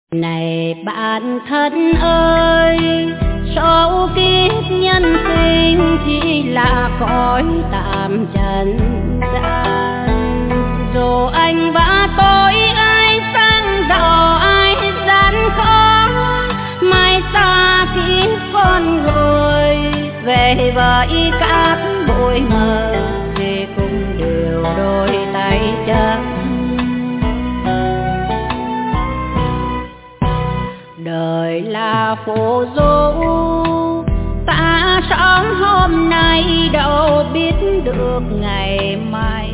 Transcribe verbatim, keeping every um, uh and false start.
Này bạn thân ơi, số kiếp nhân sinh chỉ là cõi tạm trần gian. Dù anh vã tối ai sang giàu ai gian khó, mai xa kiếp con người về với cát bụi mờ thì cũng đều đôi tay trắng. Đời là phù du, ta sống hôm nay đâu biết được ngày mai.